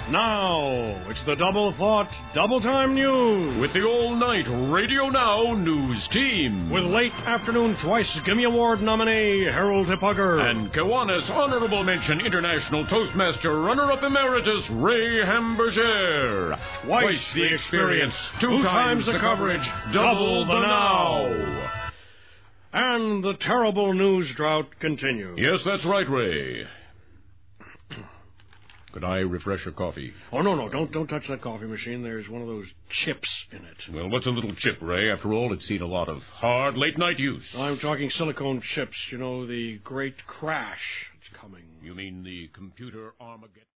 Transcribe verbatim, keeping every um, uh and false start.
Now, it's the Double Thought, Double Time News. With the all-night Radio Now news team. With late afternoon twice Gimme Award nominee Harold Hipugger. And Kiwanis Honorable Mention International Toastmaster Runner-Up Emeritus Ray Hamburger. Twice, Twice the experience, two, two times, times the coverage, double the now. And the terrible news drought continues. Yes, that's right, Ray. Could I refresh your coffee? Oh, no, no, don't don't touch that coffee machine. There's one of those chips in it. Well, what's a little chip, Ray? After all, it's seen a lot of hard late-night use. I'm talking silicone chips. You know, the great crash that's coming. You mean the computer Armageddon?